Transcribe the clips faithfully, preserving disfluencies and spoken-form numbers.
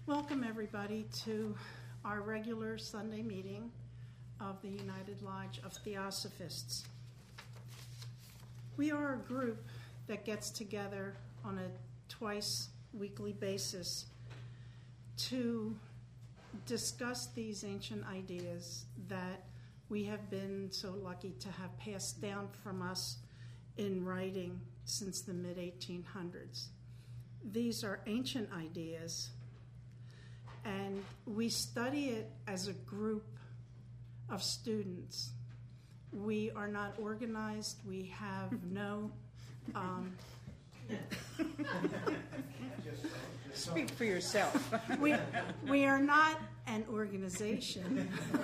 Welcome everybody to our regular Sunday meeting of the United Lodge of Theosophists. We are a group that gets together on a twice weekly basis to discuss these ancient ideas that we have been so lucky to have passed down from us in writing since the mid eighteen hundreds. These are ancient ideas, and we study it as a group of students. We are not organized. We have no... Um, Speak for yourself. we, we are not an organization.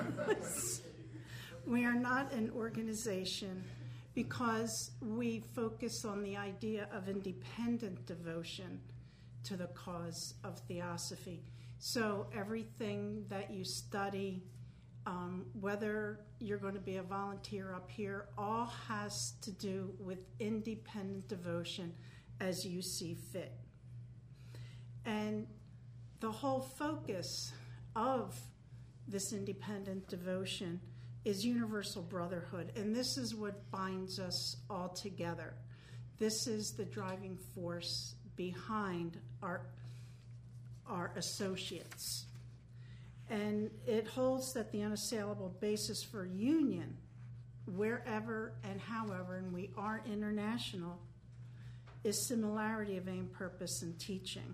We are not an organization because we focus on the idea of independent devotion to the cause of theosophy. So everything that you study, um, whether you're going to be a volunteer up here, all has to do with independent devotion as you see fit. And the whole focus of this independent devotion is universal brotherhood, and this is what binds us all together. This is the driving force behind our our associates. And it holds that the unassailable basis for union, wherever and however, and we are international, is similarity of aim, purpose, and teaching.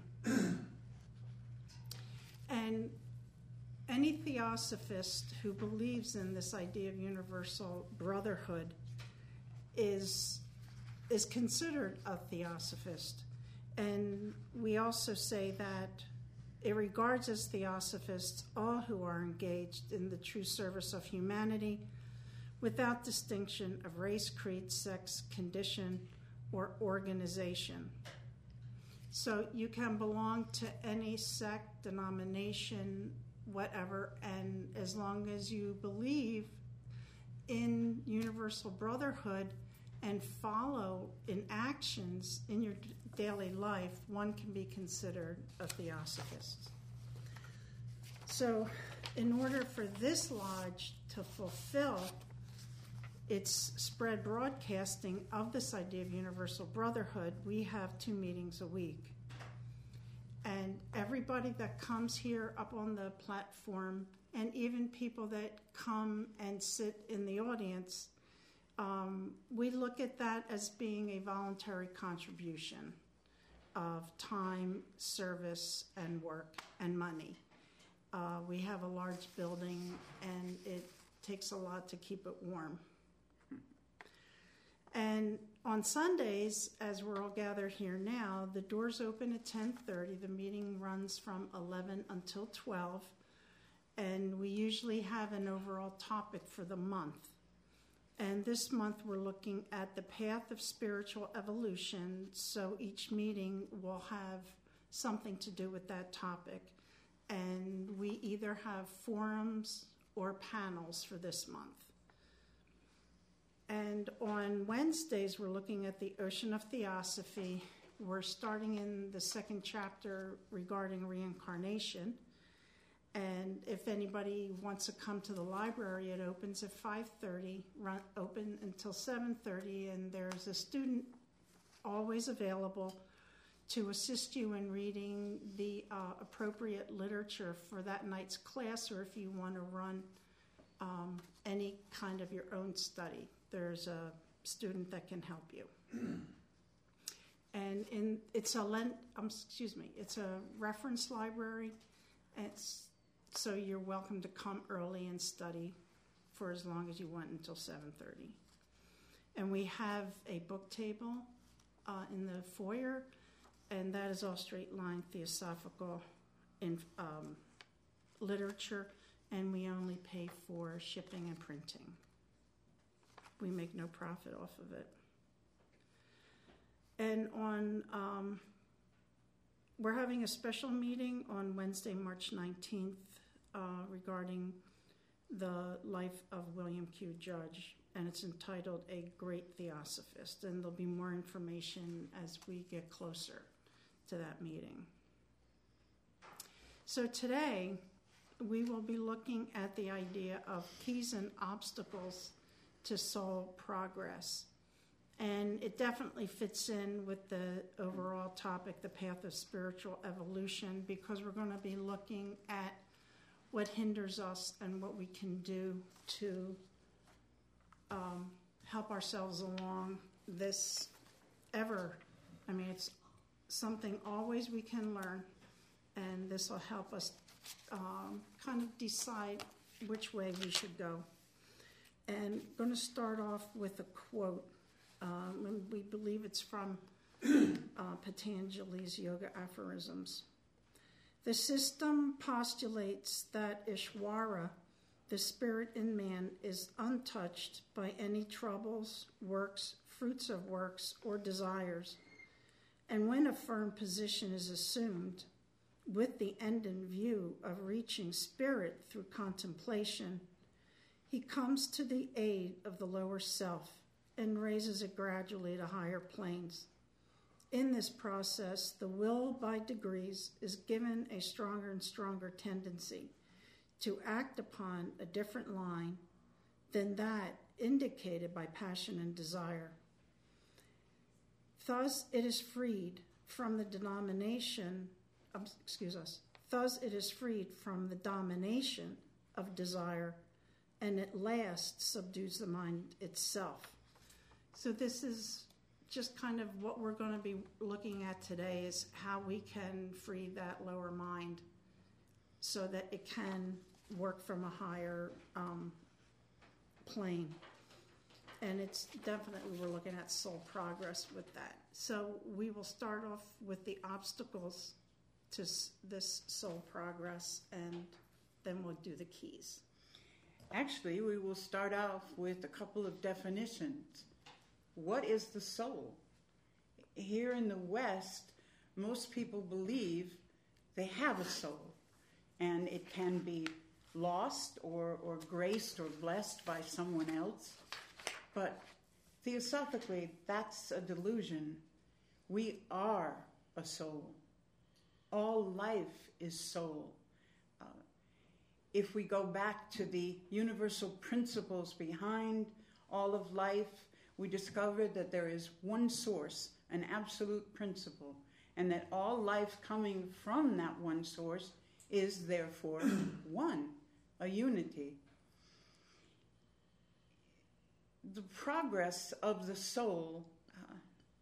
And any theosophist who believes in this idea of universal brotherhood is, is considered a theosophist. And we also say that it regards as theosophists all who are engaged in the true service of humanity without distinction of race, creed, sex, condition, or organization. So you can belong to any sect, denomination, whatever, and as long as you believe in universal brotherhood and follow in actions in your daily life, one can be considered a theosophist. So in order for this lodge to fulfill its spread broadcasting of this idea of universal brotherhood, we have two meetings a week. And everybody that comes here up on the platform, and even people that come and sit in the audience, um, we look at that as being a voluntary contribution of time, service, and work, and money. Uh, we have a large building, and it takes a lot to keep it warm. And on Sundays, as we're all gathered here now, the doors open at ten thirty. The meeting runs from eleven until twelve. And we usually have an overall topic for the month. And this month we're looking at the path of spiritual evolution. So each meeting will have something to do with that topic. And we either have forums or panels for this month. And on Wednesdays, we're looking at the Ocean of Theosophy. We're starting in the second chapter regarding reincarnation. And if anybody wants to come to the library, it opens at five thirty, run, open until seven thirty, and there's a student always available to assist you in reading the uh, appropriate literature for that night's class, or if you want to run um, any kind of your own study. There's a student that can help you. And in it's a lent, um, excuse me, it's a reference library. It's so you're welcome to come early and study for as long as you want until seven thirty. And we have a book table uh, in the foyer, and that is all straight line theosophical in um, literature, and we only pay for shipping and printing. We make no profit off of it. And on, um, we're having a special meeting on Wednesday, March nineteenth, uh, regarding the life of William Q. Judge, and it's entitled A Great Theosophist, and there'll be more information as we get closer to that meeting. So today, we will be looking at the idea of keys and obstacles to soul progress. And it definitely fits in with the overall topic, the path of spiritual evolution, because we're going to be looking at what hinders us and what we can do to um, help ourselves along this ever. I mean, it's something always we can learn, and this will help us um, kind of decide which way we should go. And I'm going to start off with a quote. Um, and we believe it's from uh, Patanjali's Yoga Aphorisms. The system postulates that Ishvara, the spirit in man, is untouched by any troubles, works, fruits of works, or desires. And when a firm position is assumed, with the end in view of reaching spirit through contemplation, he comes to the aid of the lower self and raises it gradually to higher planes. In this process, the will by degrees is given a stronger and stronger tendency to act upon a different line than that indicated by passion and desire. Thus, it is freed from the denomination, um, excuse us, thus it is freed from the domination of desire, and at last subdues the mind itself. So this is just kind of what we're going to be looking at today, is how we can free that lower mind so that it can work from a higher um, plane. And it's definitely, we're looking at soul progress with that. So we will start off with the obstacles to this soul progress, and then we'll do the keys. Actually, we will start off with a couple of definitions. What is the soul? Here in the West, most people believe they have a soul, and it can be lost or, or graced or blessed by someone else. But theosophically, that's a delusion. We are a soul. All life is soul. Uh, if we go back to the universal principles behind all of life, we discovered that there is one source, an absolute principle, and that all life coming from that one source is therefore one, a unity. The progress of the soul, uh,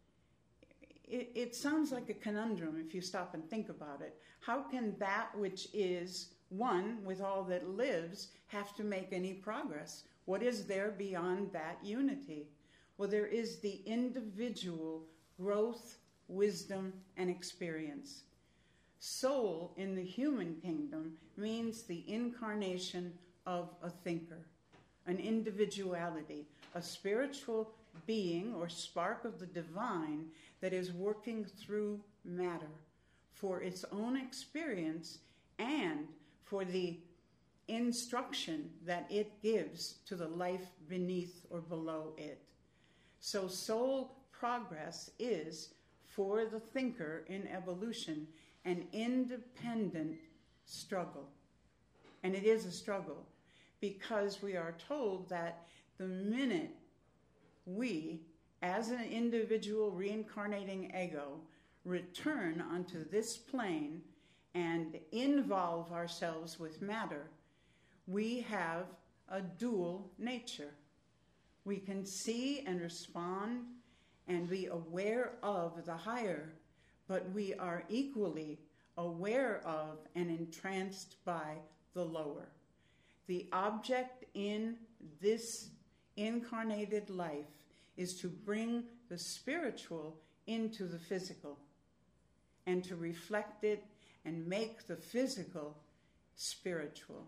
it, it sounds like a conundrum if you stop and think about it. How can that which is one with all that lives have to make any progress? What is there beyond that unity? Well, there is the individual growth, wisdom, and experience. Soul in the human kingdom means the incarnation of a thinker, an individuality, a spiritual being or spark of the divine that is working through matter for its own experience and for the instruction that it gives to the life beneath or below it. So soul progress is, for the thinker in evolution, an independent struggle. And it is a struggle because we are told that the minute we, as an individual reincarnating ego, return onto this plane and involve ourselves with matter, we have a dual nature. We can see and respond and be aware of the higher, but we are equally aware of and entranced by the lower. The object in this incarnated life is to bring the spiritual into the physical and to reflect it and make the physical spiritual.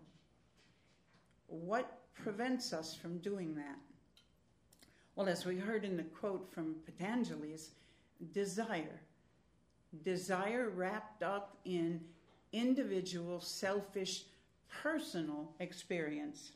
What prevents us from doing that? Well, as we heard in the quote from Patanjali's, desire. Desire wrapped up in individual, selfish, personal experience.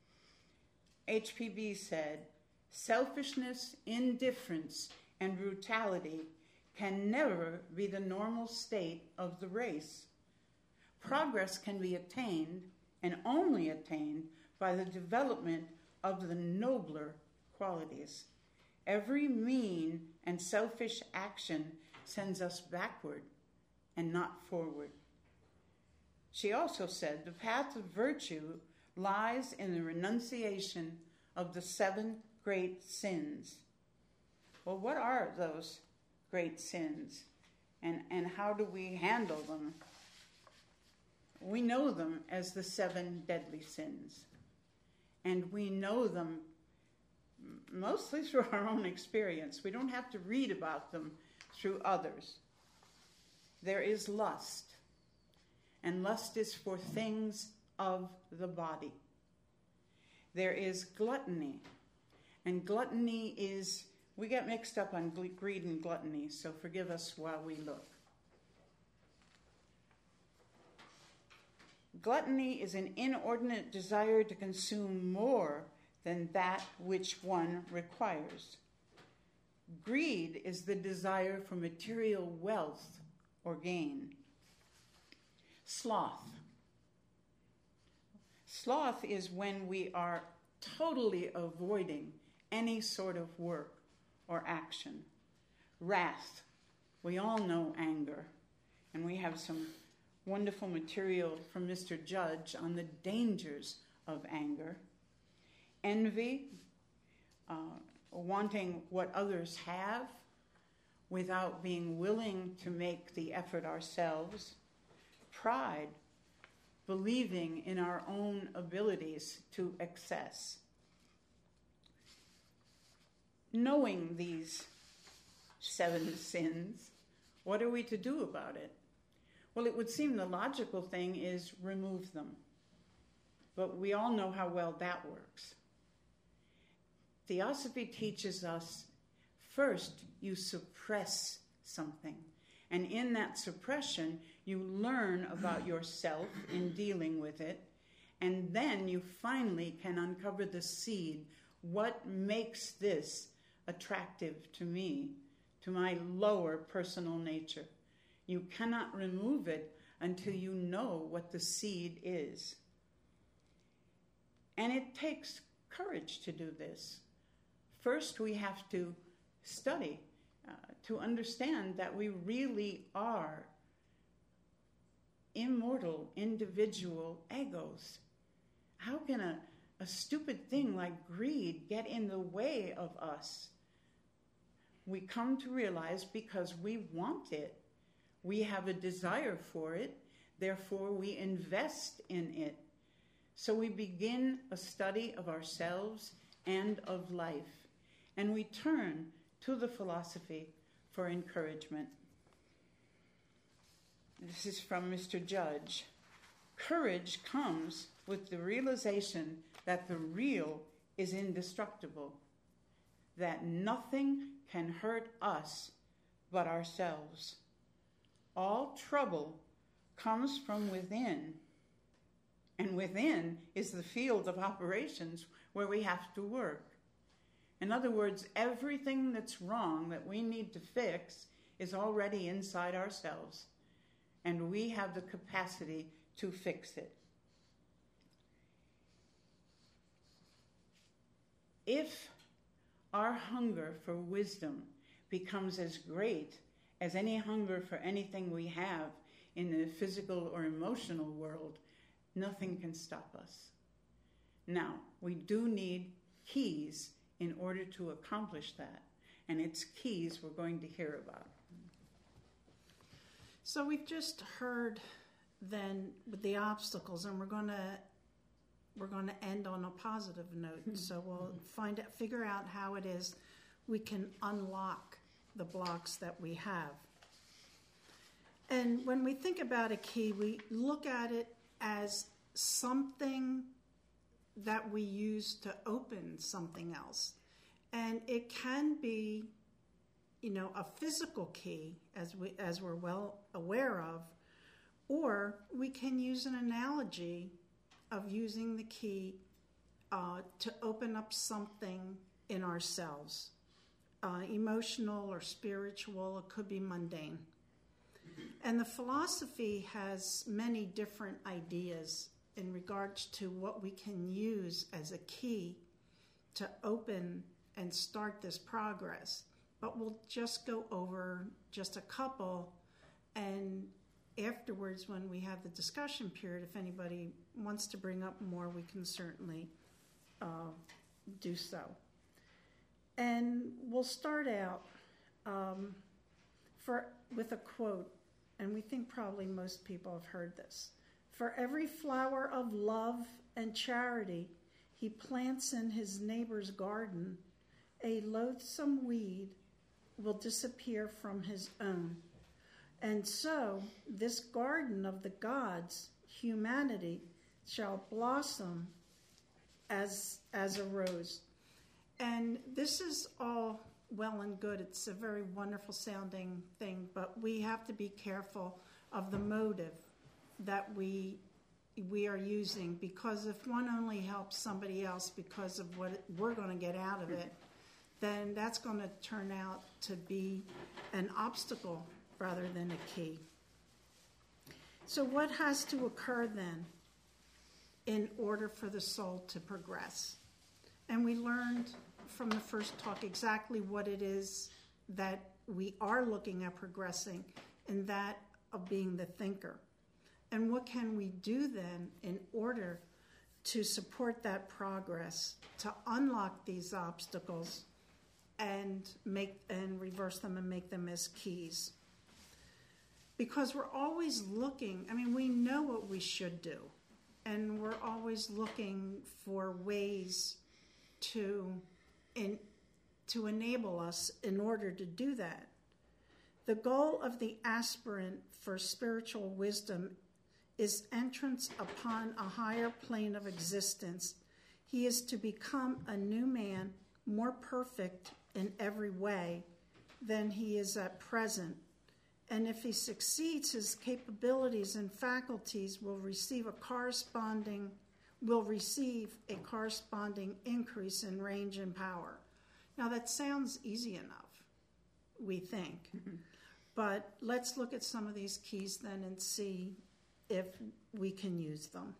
H P B said, selfishness, indifference, and brutality can never be the normal state of the race. Progress can be attained, and only attained, by the development of the nobler qualities. Every mean and selfish action sends us backward and not forward. She also said the path of virtue lies in the renunciation of the seven great sins. Well, what are those great sins, and, and how do we handle them? We know them as the seven deadly sins, and we know them mostly through our own experience. We don't have to read about them through others. There is lust, and lust is for things of the body. There is gluttony, and gluttony is, we get mixed up on greed and gluttony, so forgive us while we look. Gluttony is an inordinate desire to consume more than that which one requires. Greed is the desire for material wealth or gain. Sloth. Sloth is when we are totally avoiding any sort of work or action. Wrath. We all know anger, and we have some wonderful material from Mister Judge on the dangers of anger. Envy, uh, wanting what others have without being willing to make the effort ourselves. Pride, believing in our own abilities to excess. Knowing these seven sins, what are we to do about it? Well, it would seem the logical thing is remove them. But we all know how well that works. Theosophy teaches us, first you suppress something. And in that suppression, you learn about yourself in dealing with it. And then you finally can uncover the seed. What makes this attractive to me, to my lower personal nature? You cannot remove it until you know what the seed is. And it takes courage to do this. First, we have to study uh, to understand that we really are immortal, individual egos. How can a, a stupid thing like greed get in the way of us? We come to realize because we want it. We have a desire for it, therefore we invest in it. So we begin a study of ourselves and of life, and we turn to the philosophy for encouragement. This is from Mister Judge. Courage comes with the realization that the real is indestructible, that nothing can hurt us but ourselves. All trouble comes from within, and within is the field of operations where we have to work. In other words, everything that's wrong that we need to fix is already inside ourselves, and we have the capacity to fix it. If our hunger for wisdom becomes as great as any hunger for anything we have in the physical or emotional world, nothing can stop us. Now, we do need keys in order to accomplish that, and it's keys we're going to hear about. So we've just heard then with the obstacles, and we're going to we're going to end on a positive note. So we'll find out, figure out how it is we can unlock the blocks that we have. And when we think about a key, we look at it as something that we use to open something else. And it can be, you know, a physical key, as we as we're well aware of, or we can use an analogy of using the key uh, to open up something in ourselves, uh, emotional or spiritual. It could be mundane. And the philosophy has many different ideas in regards to what we can use as a key to open and start this progress. But we'll just go over just a couple, and afterwards when we have the discussion period, if anybody wants to bring up more, we can certainly uh, do so. And we'll start out um, for with a quote, and we think probably most people have heard this. For every flower of love and charity he plants in his neighbor's garden, a loathsome weed will disappear from his own. And so this garden of the gods, humanity, shall blossom as, as a rose. And this is all well and good. It's a very wonderful sounding thing, but we have to be careful of the motive that we we are using, because if one only helps somebody else because of what we're going to get out of it, then that's going to turn out to be an obstacle rather than a key. So what has to occur then in order for the soul to progress? And we learned from the first talk exactly what it is that we are looking at progressing, and that of being the thinker. And what can we do then in order to support that progress, to unlock these obstacles and make and reverse them and make them as keys? Because we're always looking, I mean, we know what we should do, and we're always looking for ways to in, to enable us in order to do that. The goal of the aspirant for spiritual wisdom is entrance upon a higher plane of existence. He is to become a new man, more perfect in every way than he is at present. And if he succeeds, his capabilities and faculties will receive a corresponding will receive a corresponding increase in range and power. Now that sounds easy enough, we think. Mm-hmm. But let's look at some of these keys then and see if we can use them.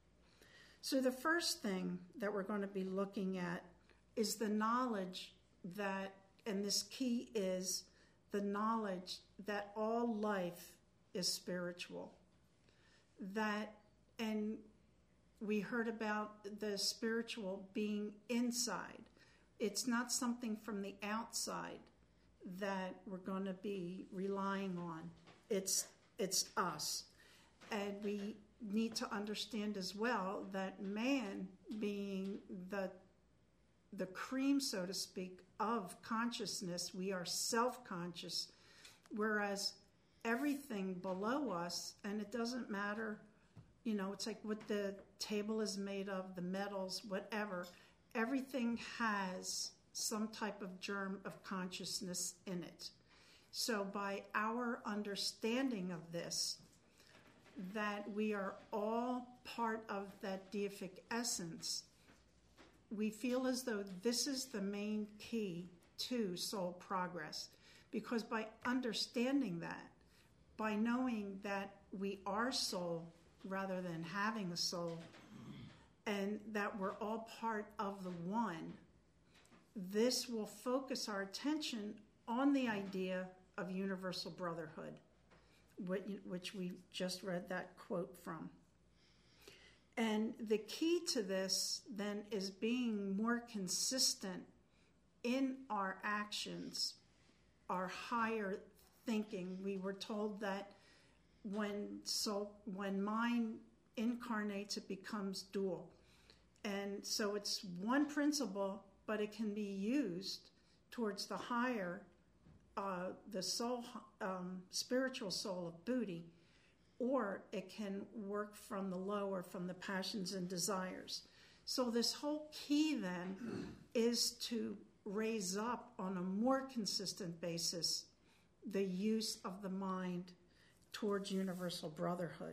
So the first thing that we're going to be looking at is the knowledge that, and this key is the knowledge that all life is spiritual. That, and we heard about the spiritual being inside. It's not something from the outside that we're going to be relying on. It's it's us. And we need to understand as well that man, being the the cream, so to speak, of consciousness, we are self-conscious, whereas everything below us, and it doesn't matter, you know, it's like what the table is made of, the metals, whatever, everything has some type of germ of consciousness in it. So by our understanding of this, that we are all part of that deific essence, we feel as though this is the main key to soul progress. Because by understanding that, by knowing that we are soul rather than having a soul, and that we're all part of the one, this will focus our attention on the idea of universal brotherhood, which we just read that quote from. And the key to this then is being more consistent in our actions, our higher thinking. We were told that when soul, when mind incarnates, it becomes dual. And so it's one principle, but it can be used towards the higher, uh, the soul, um, spiritual soul of Buddhi, or it can work from the lower, from the passions and desires. So this whole key then is to raise up on a more consistent basis the use of the mind towards universal brotherhood.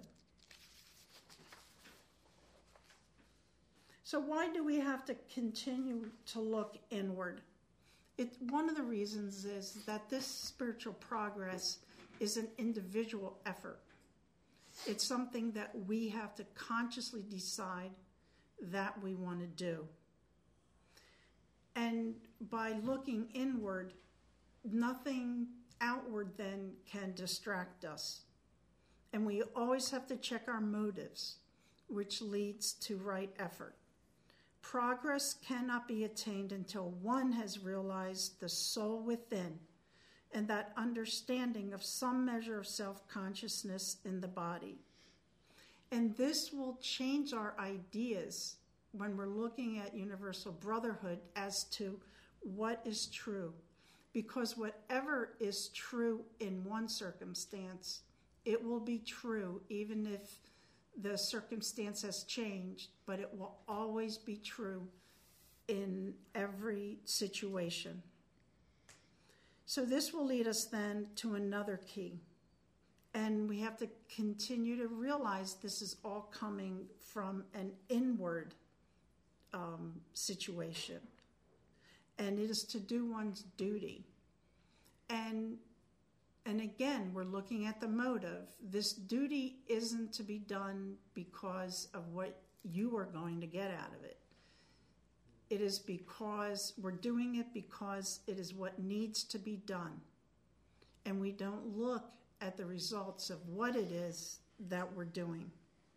So why do we have to continue to look inward? It, one of the reasons is that this spiritual progress is an individual effort. It's something that we have to consciously decide that we want to do. And by looking inward, nothing outward then can distract us. And we always have to check our motives, which leads to right effort. Progress cannot be attained until one has realized the soul within and that understanding of some measure of self-consciousness in the body. And this will change our ideas when we're looking at universal brotherhood as to what is true. Because whatever is true in one circumstance, it will be true even if the circumstance has changed, but it will always be true in every situation. So this will lead us then to another key. And we have to continue to realize this is all coming from an inward um, situation. And it is to do one's duty. And And again, we're looking at the motive. This duty isn't to be done because of what you are going to get out of it. It is because we're doing it because it is what needs to be done. And we don't look at the results of what it is that we're doing.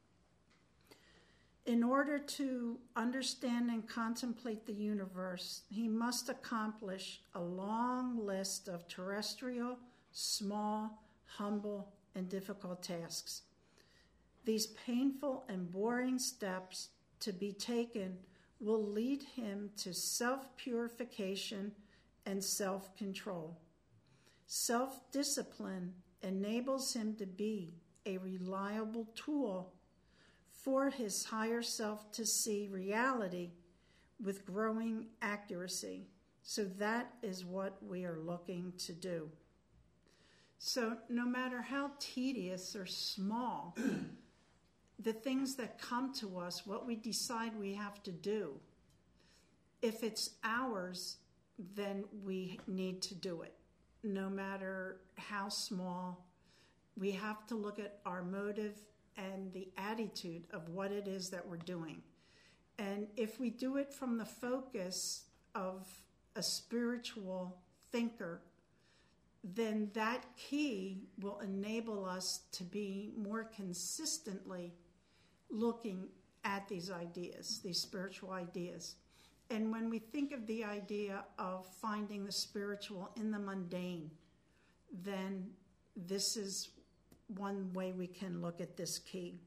In order to understand and contemplate the universe, he must accomplish a long list of terrestrial, small, humble, and difficult tasks. These painful and boring steps to be taken will lead him to self-purification and self-control. Self-discipline enables him to be a reliable tool for his higher self to see reality with growing accuracy. So that is what we are looking to do. So no matter how tedious or small the things that come to us, what we decide we have to do, if it's ours, then we need to do it. No matter how small, we have to look at our motive and the attitude of what it is that we're doing. And if we do it from the focus of a spiritual thinker, then that key will enable us to be more consistently looking at these ideas, these spiritual ideas. And when we think of the idea of finding the spiritual in the mundane, then this is one way we can look at this key.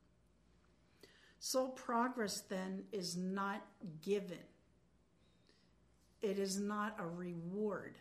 Soul progress then is not given. It is not a reward.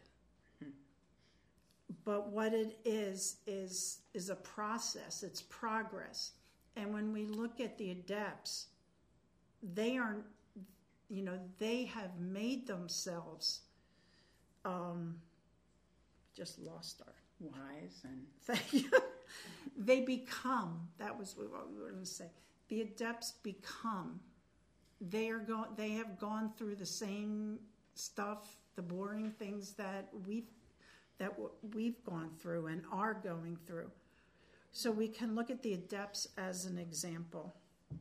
But what it is, is, is a process. It's progress. And when we look at the adepts, they are, you know, they have made themselves, um, just lost our wise and thank you. They become, that was what we were going to say. The adepts become. They are go, They have gone through the same stuff, the boring things that we've that we've gone through and are going through. So we can look at the adepts as an example.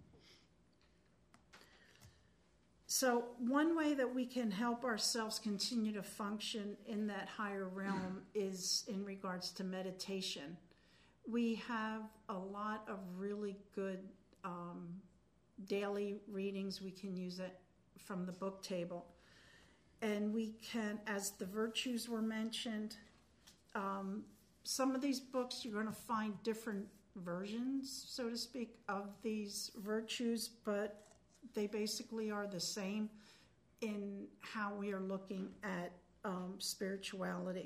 So one way that we can help ourselves continue to function in that higher realm is in regards to meditation. We have a lot of really good um, daily readings. We can use it from the book table. And we can, as the virtues were mentioned, um, some of these books you're going to find different versions, so to speak, of these virtues, but they basically are the same in how we are looking at um, spirituality.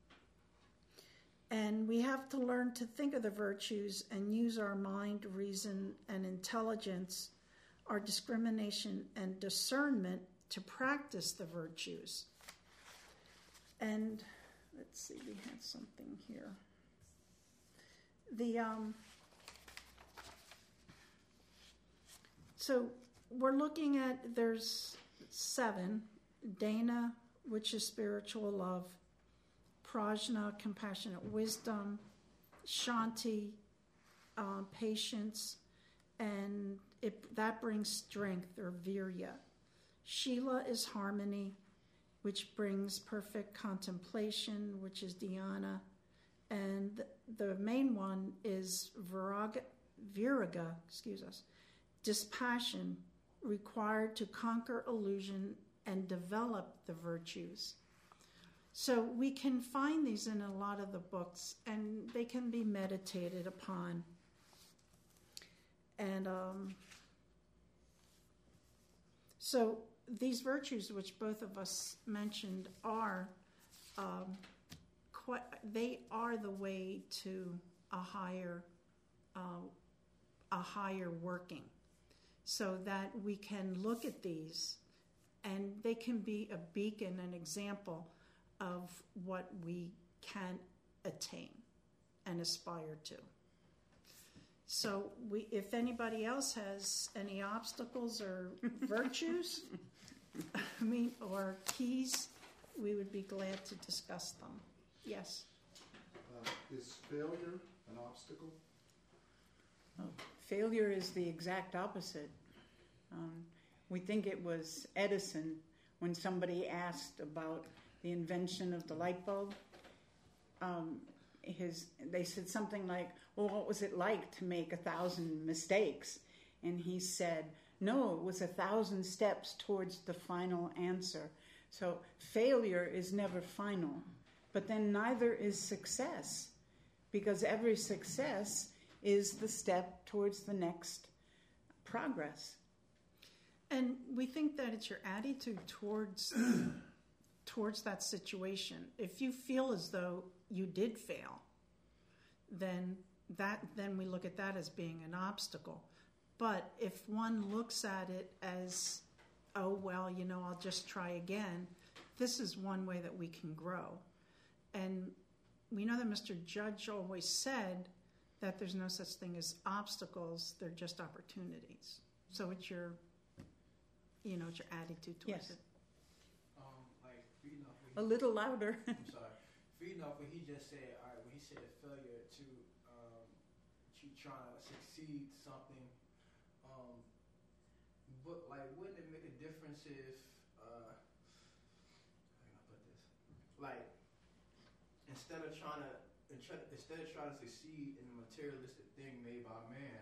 And we have to learn to think of the virtues and use our mind, reason, and intelligence, our discrimination and discernment to practice the virtues. And let's see, we had something here. The um, so we're looking at, there's seven: Dana, which is spiritual love; Prajna, compassionate wisdom; Shanti, uh, patience, and it, that brings strength or virya. Shila is harmony, which brings perfect contemplation, which is dhyana. And the main one is viraga, viraga, excuse us, dispassion, required to conquer illusion and develop the virtues. So we can find these in a lot of the books, and they can be meditated upon. And um, so these virtues, which both of us mentioned, are um, quite, they are the way to a higher, uh, a higher working, so that we can look at these, and they can be a beacon, an example of what we can attain and aspire to. So we, if anybody else has any obstacles or virtues, I mean, or keys, we would be glad to discuss them. Yes? Uh, is failure an obstacle? Oh, failure is the exact opposite. Um, we think it was Edison when somebody asked about the invention of the light bulb. Um, his, they said something like, well, what was it like to make a thousand mistakes? And he said, no, it was a thousand steps towards the final answer. So failure is never final, but then neither is success, because every success is the step towards the next progress. And we think that it's your attitude towards towards that situation. If you feel as though you did fail, then that then we look at that as being an obstacle. But if one looks at it as, oh, well, you know, I'll just try again, this is one way that we can grow. And we know that Mister Judge always said that there's no such thing as obstacles, they're just opportunities. So it's your, you know, it's your attitude towards Yes. it. Um, like feeding off what A he, little louder. I'm sorry. Feeding off what he just said. All right, when he said failure to um, to trying to succeed something. Um, but like, wouldn't it make a difference if uh, how can I put this? Like, instead of trying to instead of trying to succeed in a materialistic thing made by man,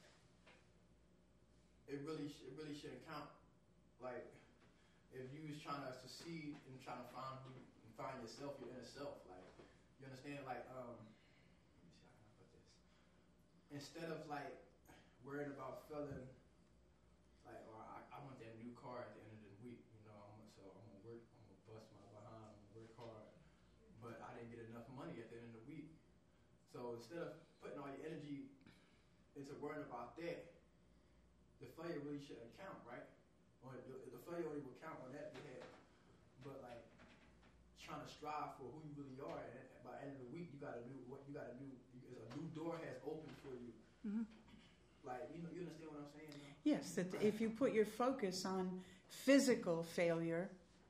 it really it really shouldn't count. Like, if you was trying to succeed and trying to find who and find yourself, your inner self, like, you understand? Like, um, let me see how can I put this. Instead of like worrying about feeling like, oh, I, I want that new car at the end of the week, you know, I'm, so I'm gonna work, I'm gonna bust my behind, I'm gonna work hard, but I didn't get enough money at the end of the week. So instead of putting all your energy into worrying about that, the failure really shouldn't count, right? Or the, the failure only will count on that behalf. But like trying to strive for who you really are, and by the end of the week, you gotta do what you gotta do. A new door has opened for you. Mm-hmm. Like, you know, you understand what I'm saying? Now? Yes, that if you put your focus on physical failure,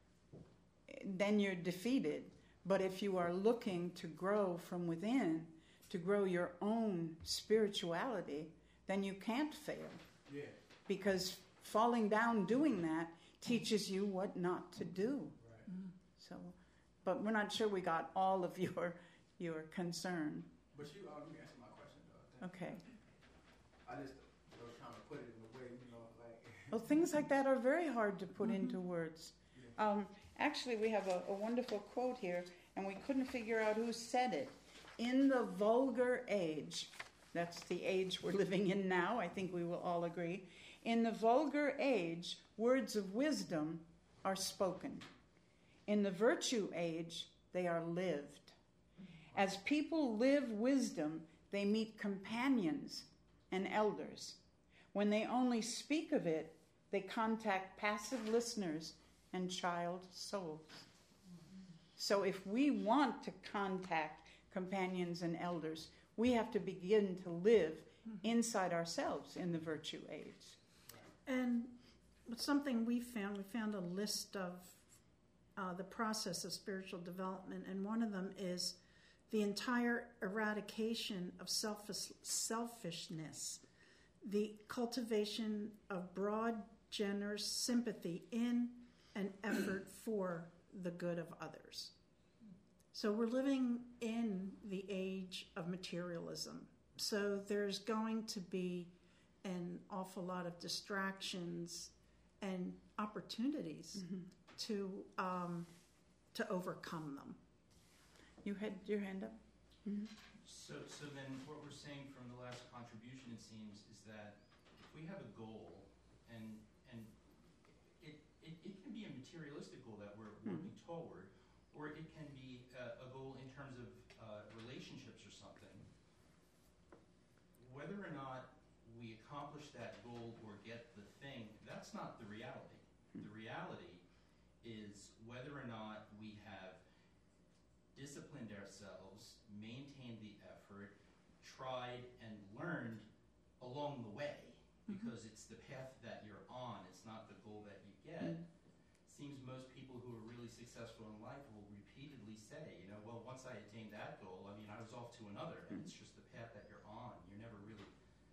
then you're defeated. But if you are looking to grow from within, to grow your own spirituality, then you can't fail. Yeah. Because falling down doing that teaches you what not to do. Right. Mm-hmm. So, but we're not sure we got all of your your concern. But you, um, you answered my question though. I think. Okay. I just was trying to put it in a way, you know, like. Well, things like that are very hard to put Mm-hmm. into words. Yeah. Um, actually, we have a, a wonderful quote here, and we couldn't figure out who said it. In the vulgar age, that's the age we're living in now, I think we will all agree. In the vulgar age, words of wisdom are spoken. In the virtue age, they are lived. As people live wisdom, they meet companions and elders. When they only speak of it, they contact passive listeners and child souls. So if we want to contact companions and elders, we have to begin to live inside ourselves in the virtue age. And something we found, we found a list of uh, the process of spiritual development, and one of them is the entire eradication of selfish, selfishness, the cultivation of broad, generous sympathy in an effort for the good of others. So we're living in the age of materialism. So there's going to be an awful lot of distractions and opportunities mm-hmm. to um, to overcome them. You had your hand up? Mm-hmm. So, so then what we're saying from the last contribution, it seems, is that if we have a goal, and and it, it, it can be a materialistic goal that we're mm-hmm. working toward, or it can be a, a goal in terms of uh, relationships or something. Whether or not we accomplish that goal or get the thing, that's not the reality. The reality is whether or not we have disciplined ourselves, maintained the effort, tried and learned along the way, because mm-hmm. it's the path that you're on, it's not the goal that you get. Mm-hmm. Seems most people who are really successful in life will repeatedly say, you know, well, once I attained that goal, I mean, I was off to another, and it's just the path that you're on. You're never really,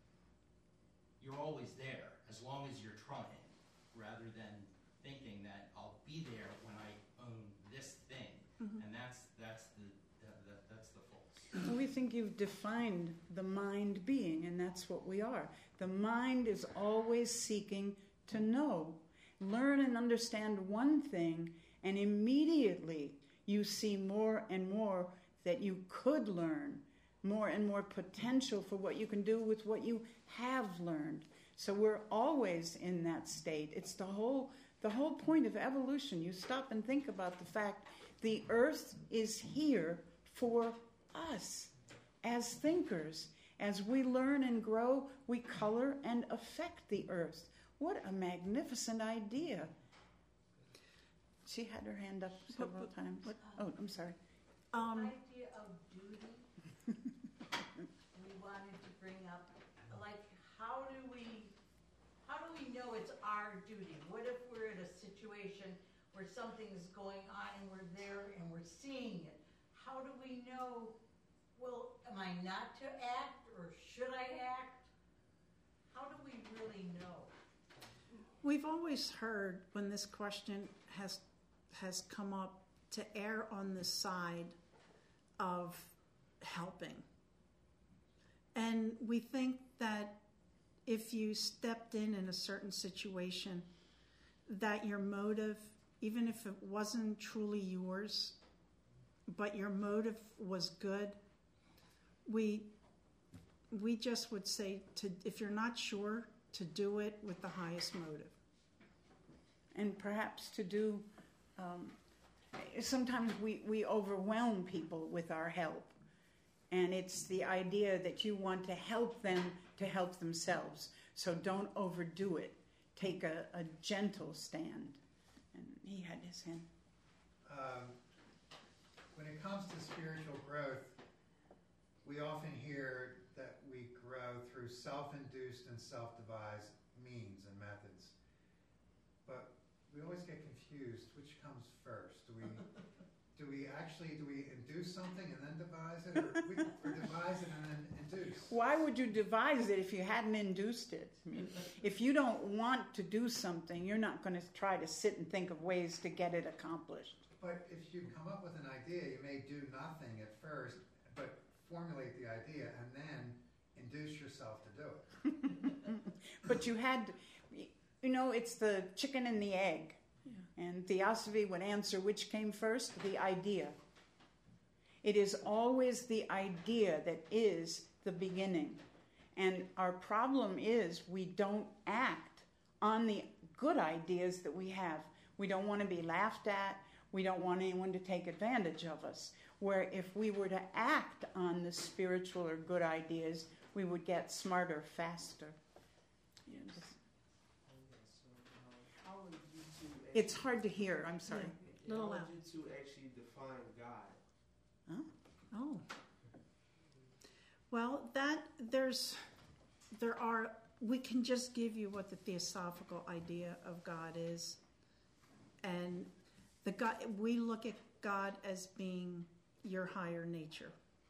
you're always there, as long as you're trying, rather than thinking that I'll be there when I own this thing, mm-hmm. and that's that's the, the, the that's the false. We think you've defined the mind being, and that's what we are. The mind is always seeking to know. Learn and understand one thing, and immediately you see more and more that you could learn, more and more potential for what you can do with what you have learned. So we're always in that state. It's the whole the whole point of evolution. You stop and think about the fact the earth is here for us as thinkers. As we learn and grow, we color and affect the earth. What a magnificent idea. She had her hand up several what, times. What, oh, I'm sorry. Um, the idea of duty, we wanted to bring up, like, how do we, how do we know it's our duty? What if we're in a situation where something's going on and we're there and we're seeing it? How do we know, well, am I not to act or should I act? How do we really know? We've always heard when this question has has come up to err on the side of helping. And we think that if you stepped in in a certain situation, that your motive, even if it wasn't truly yours, but your motive was good, we we just would say, to if you're not sure, to do it with the highest motive. And perhaps to do, um, sometimes we, we overwhelm people with our help. And it's the idea that you want to help them to help themselves. So don't overdo it. Take a, a gentle stand. And he had his hand. Um, when it comes to spiritual growth, we often hear that we grow through self-induced and self-devised means and methods. But we always get confused. Which comes first? Do we do we actually do we induce something and then devise it, or, we, or devise it and then induce? Why would you devise it if you hadn't induced it? I mean, if you don't want to do something, you're not going to try to sit and think of ways to get it accomplished. But if you come up with an idea, you may do nothing at first, but formulate the idea and then induce yourself to do it. But you had, you know, it's the chicken and the egg. Yeah. And Theosophy would answer which came first, the idea. It is always the idea that is the beginning. And our problem is we don't act on the good ideas that we have. We don't want to be laughed at. We don't want anyone to take advantage of us. Where if we were to act on the spiritual or good ideas, we would get smarter faster. Yes. How would you two It's hard to hear. I'm sorry. Yeah. Little How loud. would you two actually define God? Huh? Oh. Well, that there's there are we can just give you what the theosophical idea of God is, and the God we look at God as being your higher nature,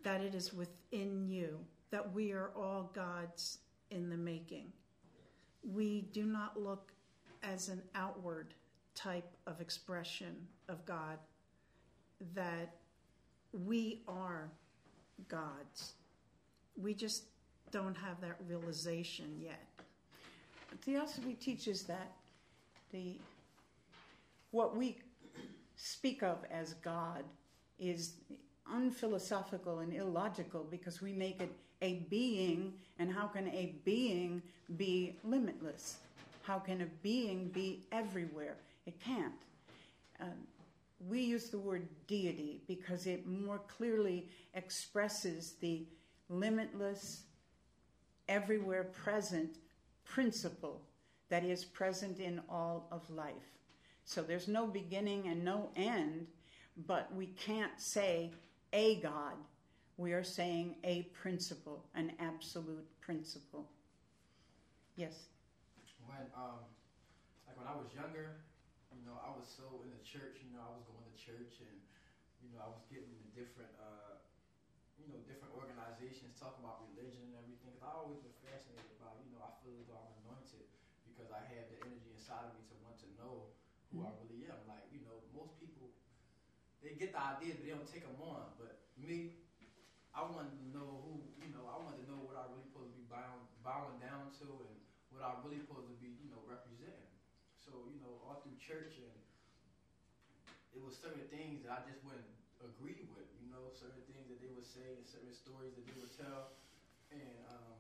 that it is within you, that we are all God's in the making. We do not look as an outward type of expression of God, that we are God's. We just don't have that realization yet. Theosophy teaches that the what we speak of as God is unphilosophical and illogical because we make it a being, and how can a being be limitless? How can a being be everywhere? It can't. Uh, we use the word deity because it more clearly expresses the limitless, everywhere present principle that is present in all of life. So there's no beginning and no end, but we can't say a God. We are saying a principle, an absolute principle. Yes? When, um, like when I was younger, you know, I was so in the church, you know, I was going to church and, you know, I was getting into different, uh, you know, different organizations talking about religion and everything. Because I always been fascinated by, you know, I feel as though I'm anointed because I have the energy inside of me to want to know who I really am. Like, you know, most people, they get the idea, but they don't take them on. But me, I wanted to know who, you know, I wanted to know what I really supposed to be bowing, bowing down to and what I really supposed to be, you know, representing. So, you know, all through church, and it was certain things that I just wouldn't agree with, you know, certain things that they would say and certain stories that they would tell. And, um,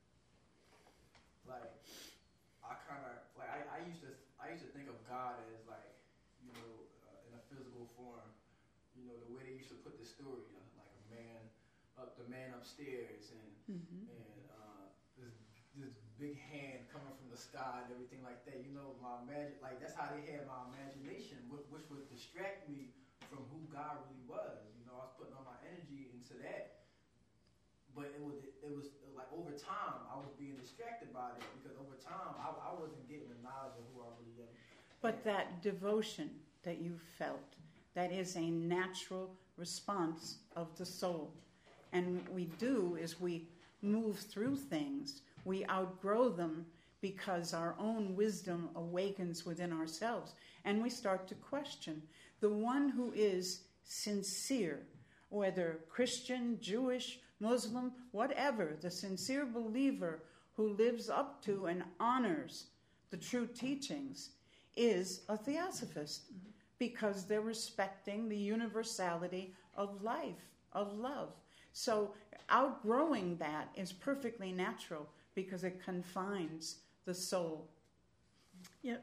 like, I kind of, like, I, I used to, I used to think of God as, like, you know, uh, in a physical form, you know, the way they used to put the story, uh, like a man up, the man upstairs, and, Mm-hmm. and, uh, this, this big hand coming from the sky and everything like that. You know, my imagine, like that's how they had my imagination, which, which would distract me from who God really was. You know, I was putting all my energy into that, but it was it was like over time I was being distracted by that because over time I, I wasn't getting the knowledge of who I really am. But that devotion that you felt, that is a natural response of the soul. And what we do is we move through things. We outgrow them because our own wisdom awakens within ourselves. And we start to question. The one who is sincere, whether Christian, Jewish, Muslim, whatever, the sincere believer who lives up to and honors the true teachings is a theosophist because they're respecting the universality of life, of love. So outgrowing that is perfectly natural because it confines the soul. Yeah,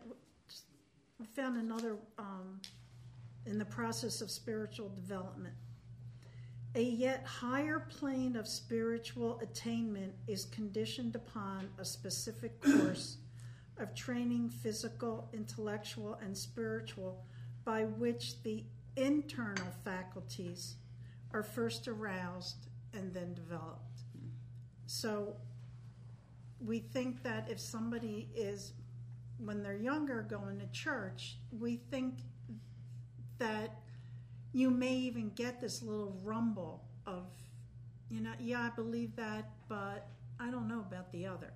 we found another um, in the process of spiritual development. A yet higher plane of spiritual attainment is conditioned upon a specific course of training, physical, intellectual, and spiritual, by which the internal faculties are first aroused and then developed. So we think that if somebody is, when they're younger, going to church, we think that you may even get this little rumble of, you know, yeah, I believe that, but I don't know about the other.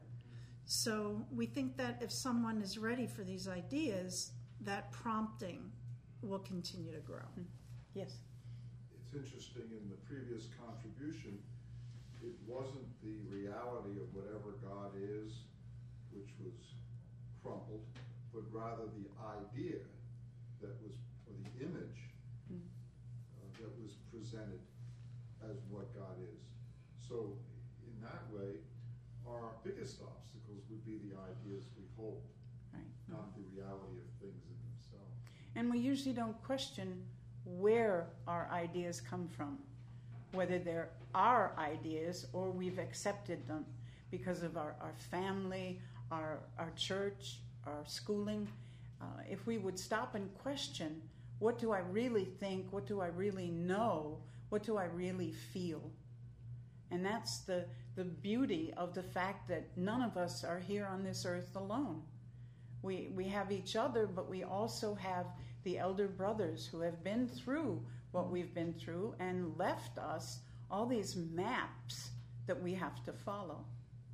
So we think that if someone is ready for these ideas, that prompting will continue to grow. Yes. It's interesting, in the previous contribution, it wasn't the reality of whatever God is, which was crumpled, but rather the idea that was, or the image mm. uh, that was presented as what God is. So in that way, our biggest obstacles would be the ideas we hold, right. not the reality of things in themselves. And we usually don't question where our ideas come from, whether they're our ideas or we've accepted them because of our, our family, our, our church, our schooling. Uh, if we would stop and question, what do I really think? What do I really know? What do I really feel? And that's the, the beauty of the fact that none of us are here on this earth alone. We, we have each other, but we also have the elder brothers who have been through what we've been through and left us all these maps that we have to follow.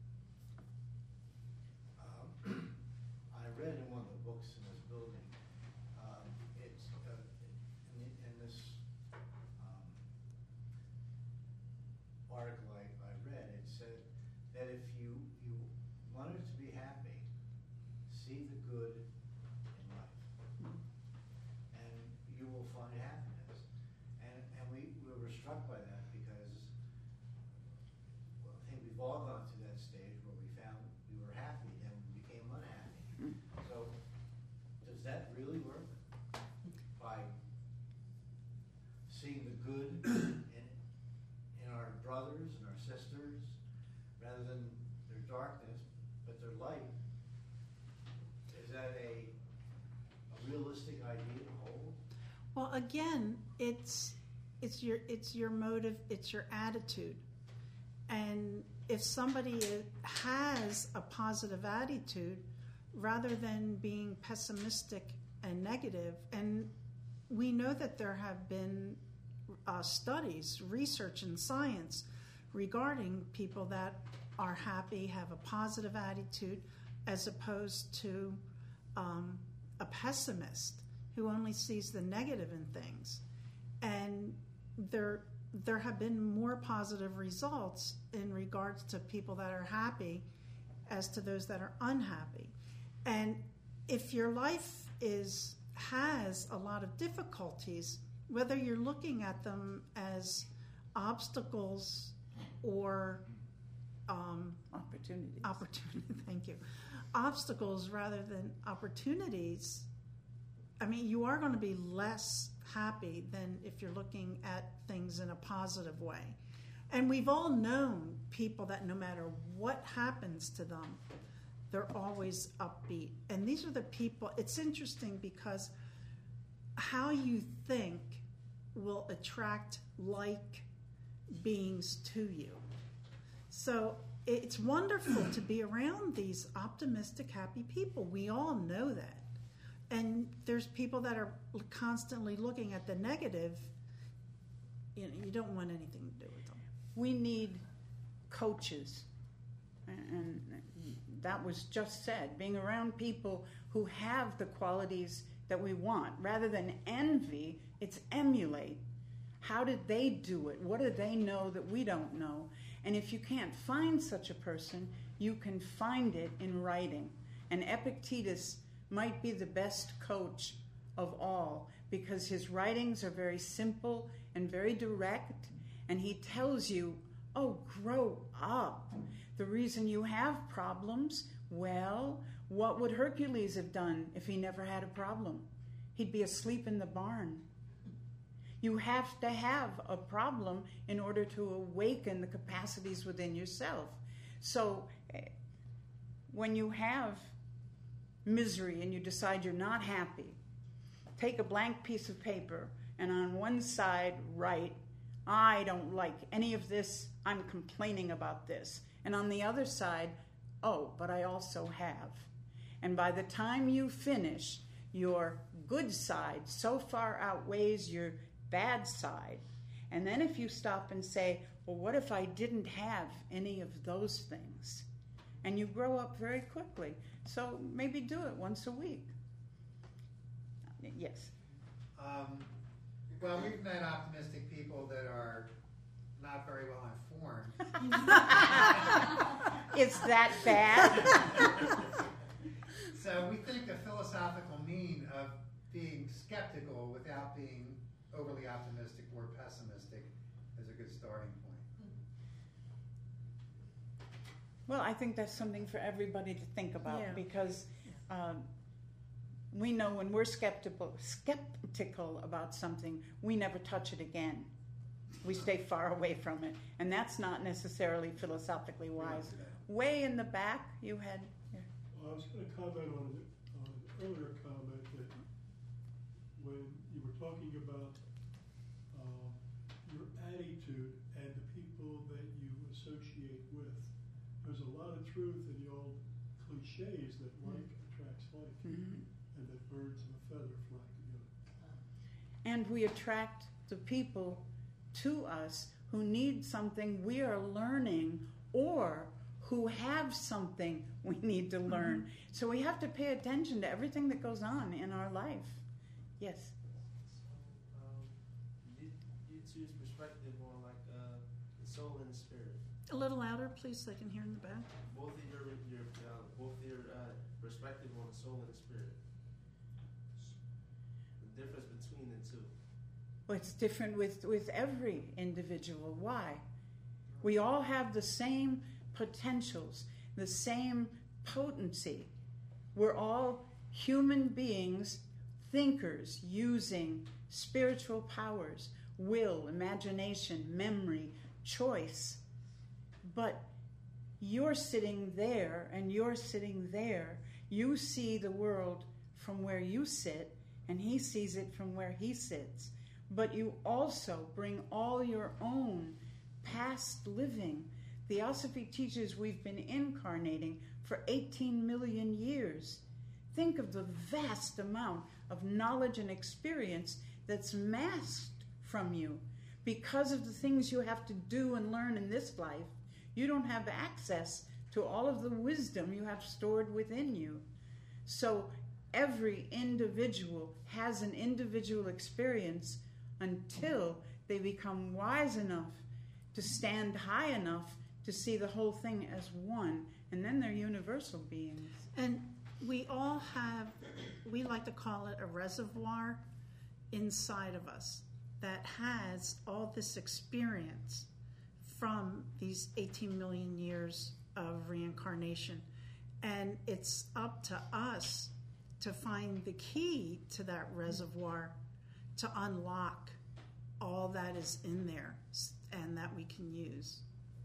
Um, I read in one of the books in this building, um, it's uh, in, in this um, article I, I read, it said that if you, you wanted to be happy, see the good in life, and you will find happiness. And, and we, we were struck by that because, well, I think we've all gone through that stage where we found we were happy, then we became unhappy. So, does that really work? By seeing the good in, in our brothers and our sisters, rather than their darkness, but their light? Is that a, a realistic idea to hold? Well, again, it's it's your it's your motive, it's your attitude, and if somebody has a positive attitude, rather than being pessimistic and negative, and we know that there have been uh, studies, research, and science regarding people that are happy, have a positive attitude, as opposed to um, a pessimist who only sees the negative in things. And there, there have been more positive results in regards to people that are happy as to those that are unhappy. And if your life is has a lot of difficulties, whether you're looking at them as obstacles or um, Opportunities. opportunity, thank you, obstacles rather than opportunities, I mean, you are going to be less happy than if you're looking at things in a positive way. And we've all known people that no matter what happens to them, they're always upbeat. And these are the people, it's interesting because how you think will attract like beings to you. So it's wonderful to be around these optimistic, happy people. We all know that. And there's people that are constantly looking at the negative. You know, you don't want anything to do with them. We need coaches. And that was just said, being around people who have the qualities that we want. Rather than envy, it's emulate. How did they do it? What do they know that we don't know? And if you can't find such a person, you can find it in writing. And Epictetus might be the best coach of all because his writings are very simple and very direct, and he tells you, oh, grow up. The reason you have problems, well, what would Hercules have done if he never had a problem? He'd be asleep in the barn. You have to have a problem in order to awaken the capacities within yourself. So when you have misery and you decide you're not happy, take a blank piece of paper and on one side write, I don't like any of this, I'm complaining about this. And on the other side, oh, but I also have. And by the time you finish, your good side so far outweighs your bad side. And then if you stop and say, well, what if I didn't have any of those things? And you grow up very quickly. So maybe do it once a week. Yes. Um, well, we've met optimistic people that are not very well informed. It's that bad? So we think a philosophical mean of being skeptical without being overly optimistic or pessimistic is a good starting point. Well, I think that's something for everybody to think about Yeah. because um, we know when we're skeptical, skeptical about something, we never touch it again. We stay far away from it. And that's not necessarily philosophically wise. Way in the back, you had... Yeah. Well, I was going to comment on an, on an earlier comment that when you were talking about uh, your attitude and the people that you associate with, there's a lot of truth in the old cliches that like attracts like, Mm-hmm. and that birds of a feather flock together. And we attract the people to us who need something we are learning or who have something we need to learn. Mm-hmm. So we have to pay attention to everything that goes on in our life. Yes? So, um, you, you two's perspective on like uh, the soul and the spirit. A little louder, please, so I can hear in the back. Both of your, your uh, both of your uh, perspective on the soul and the spirit. The difference between the two. Well, it's different with, with every individual. Why? We all have the same potentials, the same potency. We're all human beings, thinkers, using spiritual powers, will, imagination, memory, choice. But you're sitting there and you're sitting there. You see the world from where you sit, and he sees it from where he sits. But you also bring all your own past living. Theosophy teaches we've been incarnating for eighteen million years. Think of the vast amount of knowledge and experience that's masked from you. Because of the things you have to do and learn in this life, you don't have access to all of the wisdom you have stored within you. So every individual has an individual experience until they become wise enough to stand high enough to see the whole thing as one, and then they're universal beings. And we all have, we like to call it a reservoir inside of us that has all this experience from these eighteen million years of reincarnation. And it's up to us to find the key to that reservoir to unlock all that is in there and that we can use.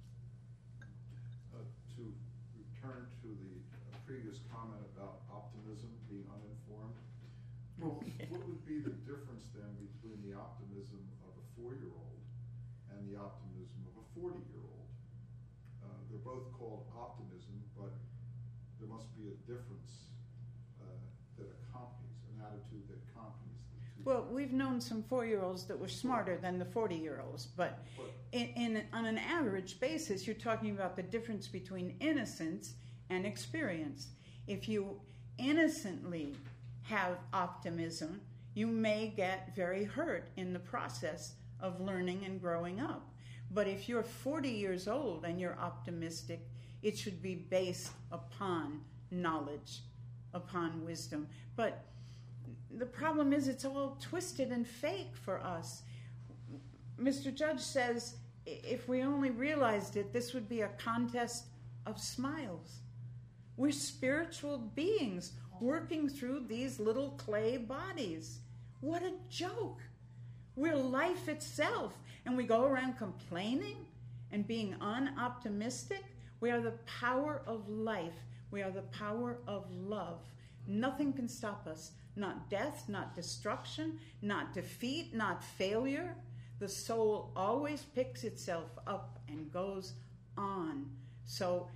Uh, to return to the uh, previous comment about optimism being uninformed, well, what would be the difference then between the optimism of a four-year-old and the optimism of a forty-year-old? Uh, they're both called optimism, but there must be a difference uh, that accompanies, an attitude that accompanies the two. Well, we've known some four-year-olds that were smarter than the forty-year-olds, but in, in on an average basis, you're talking about the difference between innocence and experience. If you innocently have optimism, you may get very hurt in the process of learning and growing up. But if you're forty years old and you're optimistic, it should be based upon knowledge, upon wisdom. But the problem is it's all twisted and fake for us. Mister Judge says if we only realized it, this would be a contest of smiles. We're spiritual beings working through these little clay bodies. What a joke. We're life itself, and we go around complaining and being unoptimistic. We are the power of life. We are the power of love. Nothing can stop us. Not death, not destruction, not defeat, not failure. The soul always picks itself up and goes on. So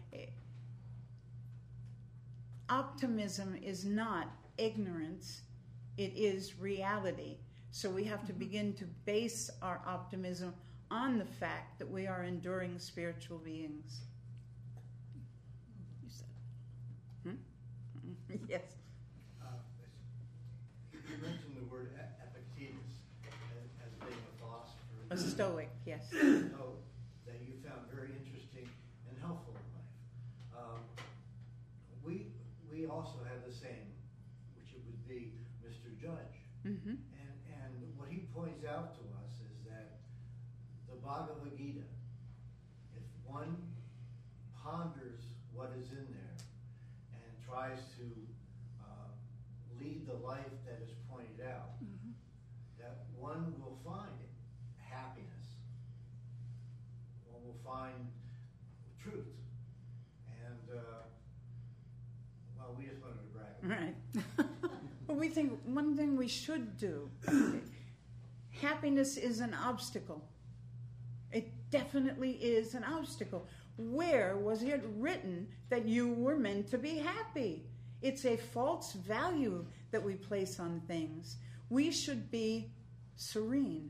optimism is not ignorance. It is reality. So we have to begin to base our optimism on the fact that we are enduring spiritual beings. You said. Hmm? Yes. Uh, you mentioned the word e- Epictetus as, as being a philosopher. A Stoic, yes. No, that you found very interesting and helpful in life. Um, we we also have the same, which it would be Mister Judge. Mm-hmm. And and what he points out to us is that the Bhagavad Gita, if one ponders what is in there and tries to uh, lead the life that is pointed out, Mm-hmm. that one will find happiness. One will find truth. And, uh, well, we just wanted to brag about it. Right. But we think one thing we should do, happiness is an obstacle. It definitely is an obstacle. Where was it written that you were meant to be happy? It's a false value that we place on things. We should be serene.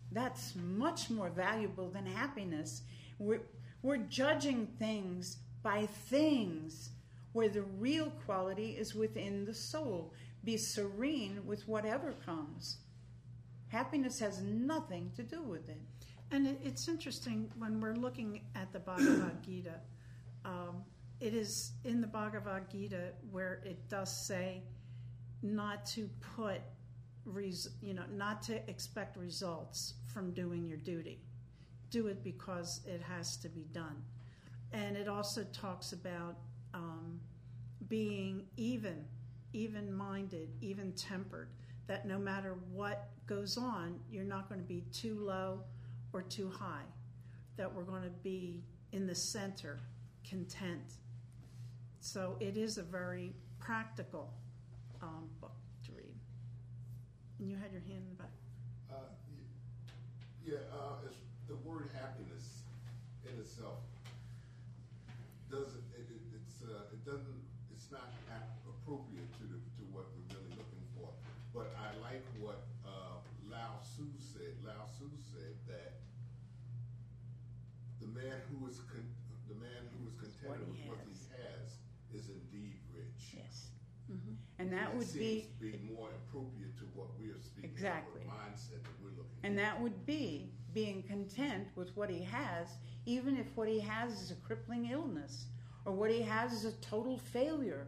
That's much more valuable than happiness. We're, we're judging things by things where the real quality is within the soul. Be serene with whatever comes. Happiness has nothing to do with it. And it, it's interesting when we're looking at the Bhagavad Gita. Um, it is in the Bhagavad Gita where it does say not to put, res, you know, not to expect results from doing your duty. Do it because it has to be done. And it also talks about um, being even, even-minded, even-tempered, that no matter what goes on, you're not going to be too low or too high, that we're going to be in the center, content. So it is a very practical um, book to read. And you had your hand in the back. Uh, yeah, uh, it's the word happiness in itself doesn't it, it, it's uh, it doesn't it's not appropriate to the, to what we're really looking for. But I like what uh, Lao Tzu said. Lao Tzu said that the man who is con- the man who is contented with what he has is indeed rich. Yes. Mm-hmm. And that, and would seems be to be more appropriate to what we are speaking exactly of, the mindset that we're looking and at. that would be being content with what he has, even if what he has is a crippling illness or what he has is a total failure.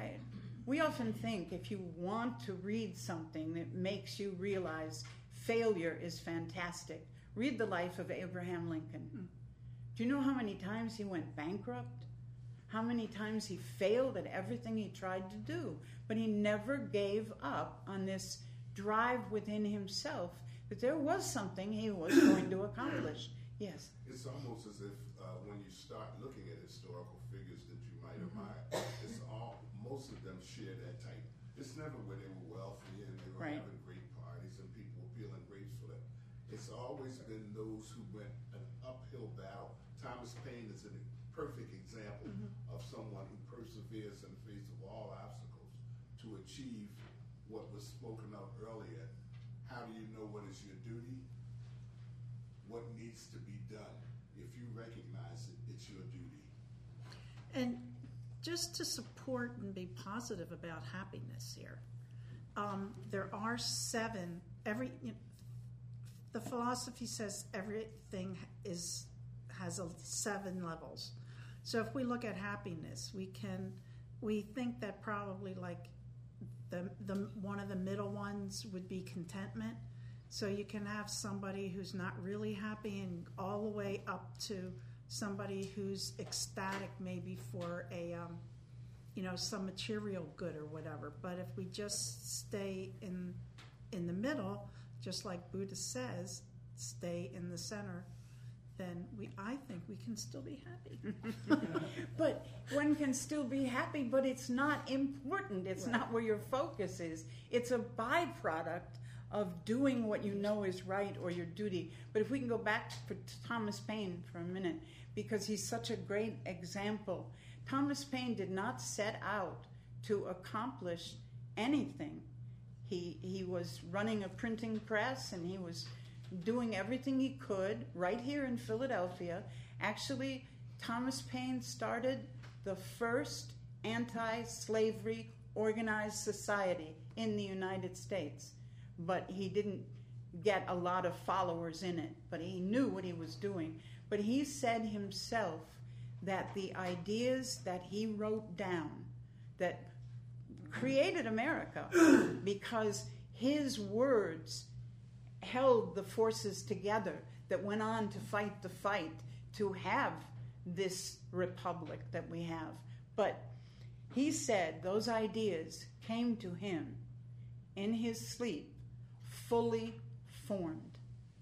We often think if you want to read something that makes you realize failure is fantastic, read the life of Abraham Lincoln. Mm. Do you know how many times he went bankrupt? How many times he failed at everything he tried to do? But he never gave up on this drive within himself that there was something he was going to accomplish. Yes? It's almost as if uh, when you start looking at historical figures that you might admire, it's all, most of them share that type. It's never where they were wealthy and they were right. having great parties and people were feeling grateful. It's always been those who went an uphill battle. Thomas Paine is a perfect example mm-hmm. of someone who perseveres in the face of all obstacles to achieve what was spoken of earlier. How do you know what is your duty? What needs to be done? If you recognize it, it's your duty. And just to support and be positive about happiness here, um, there are seven, every, you know, the philosophy says everything is has a seven levels. So if we look at happiness, we can, we think that probably like the the one of the middle ones would be contentment. So you can have somebody who's not really happy and all the way up to somebody who's ecstatic maybe for a, um, you know, some material good or whatever. But if we just stay in in the middle, just like Buddha says, stay in the center, then we, I think we can still be happy. But one can still be happy, but it's not important. It's right. not where your focus is. It's a byproduct of doing what you know is right or your duty. But if we can go back to Thomas Paine for a minute, because he's such a great example. Thomas Paine did not set out to accomplish anything. He he was running a printing press and he was doing everything he could right here in Philadelphia. Actually, Thomas Paine started the first anti-slavery organized society in the United States. But he didn't get a lot of followers in it. But he knew what he was doing. But he said himself that the ideas that he wrote down that created America because his words held the forces together that went on to fight the fight to have this republic that we have. But he said those ideas came to him in his sleep, fully formed.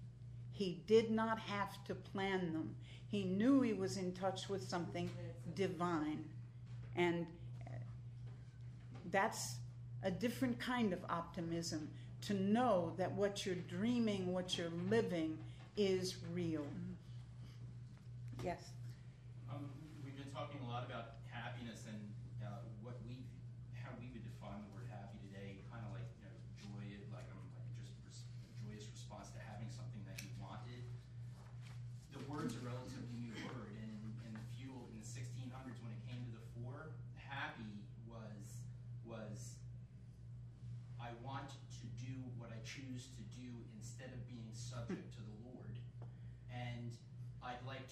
He did not have to plan them. He knew he was in touch with something divine. And that's a different kind of optimism, to know that what you're dreaming, what you're living is real. Yes? Um, we've been talking a lot about happiness and uh, what we, how we would define the word happy today, kind of like, you know, joy, like um, like just res- a joyous response to having something that you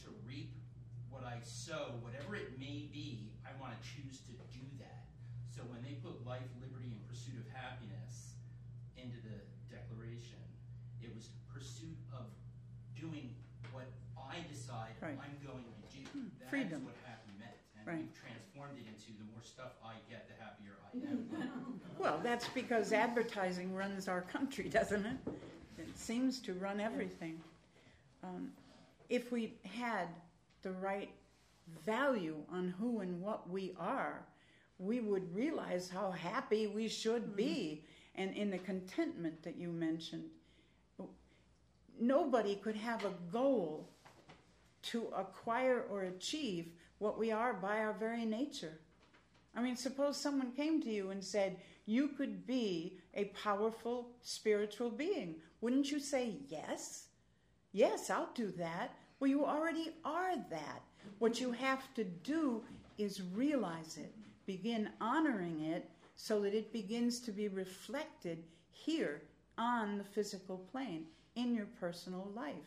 to reap what I sow, whatever it may be, I want to choose to do that. So when they put life, liberty, and pursuit of happiness into the Declaration, it was pursuit of doing what I decide Right. I'm going to do. That freedom. is what happy meant. And Right. we've transformed it into the more stuff I get, the happier I am. Well, that's because advertising runs our country, doesn't it? It seems to run everything. Um, if we had the right value on who and what we are, we would realize how happy we should be. And in the contentment that you mentioned, nobody could have a goal to acquire or achieve what we are by our very nature. I mean, suppose someone came to you and said, you could be a powerful spiritual being. Wouldn't you say, yes? Yes, I'll do that. Well, you already are that. What you have to do is realize it, begin honoring it so that it begins to be reflected here on the physical plane in your personal life.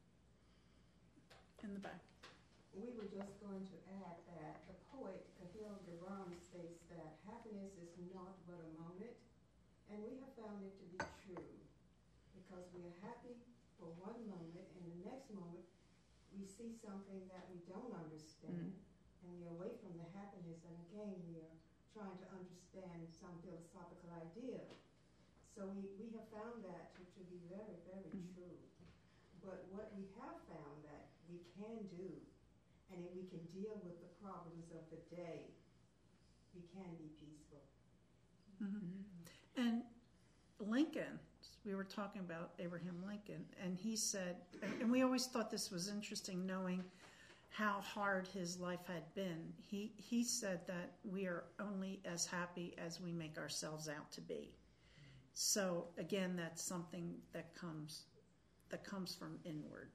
In the back. We were just going to add that the poet Khalil Gibran states that happiness is not but a moment, and we have found it to be true, because we are happy for one moment, and the next moment we see something that we don't understand, mm. and we're away from the happiness, and again we are trying to understand some philosophical idea. So we, we have found that to, to be very, very mm. true. But what we have found that we can do, and if we can deal with the problems of the day, we can be peaceful. Mm-hmm. And Lincoln, we were talking about Abraham Lincoln, and he said, and we always thought this was interesting, knowing how hard his life had been. He he said that we are only as happy as we make ourselves out to be. So again, that's something that comes that comes from inward.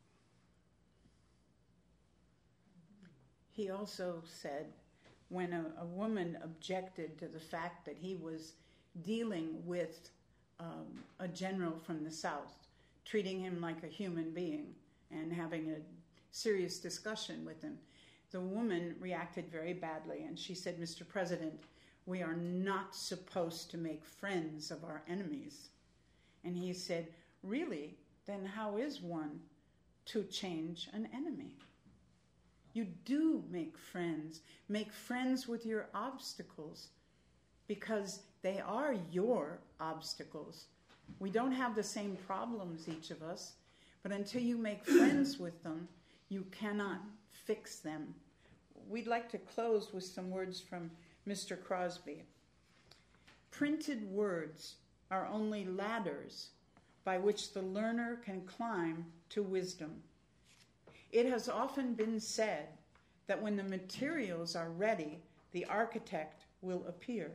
He also said, when a, a woman objected to the fact that he was dealing with um, a general from the South, treating him like a human being and having a serious discussion with him, the woman reacted very badly, and she said, Mister President, we are not supposed to make friends of our enemies. And he said, really? Then how is one to change an enemy? You do make friends. Make friends with your obstacles, because they are your obstacles. We don't have the same problems, each of us, but until you make friends with them, you cannot fix them. We'd like to close with some words from Mister Crosby. Printed words are only ladders by which the learner can climb to wisdom. It has often been said that when the materials are ready, the architect will appear.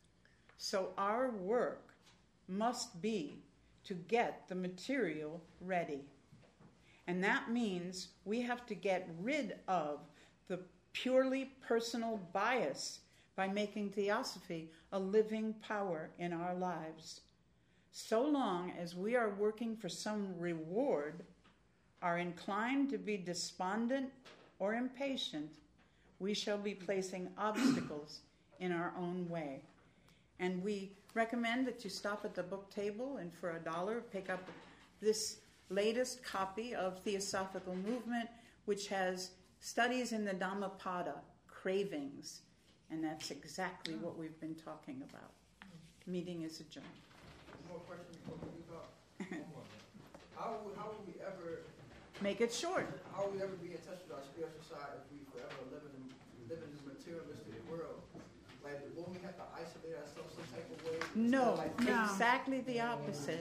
So our work must be to get the material ready. And that means we have to get rid of the purely personal bias by making theosophy a living power in our lives. So long as we are working for some reward, are inclined to be despondent or impatient, we shall be placing obstacles in our own way. And we recommend that you stop at the book table and for a dollar pick up this latest copy of Theosophical Movement, which has studies in the Dhammapada, cravings. And that's exactly what we've been talking about. Meeting is adjourned. One more question before we leave out. How would, how would we ever make it short? How would we ever be in touch with our spiritual side if we forever live in live in this materialistic world? Like, won't we have to isolate ourselves some type of way? No, like, no. Exactly the opposite.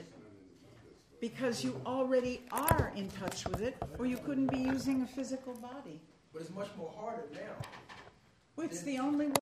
Because you already are in touch with it, or you couldn't be using a physical body. But it's much more harder now. Well, it's the only way.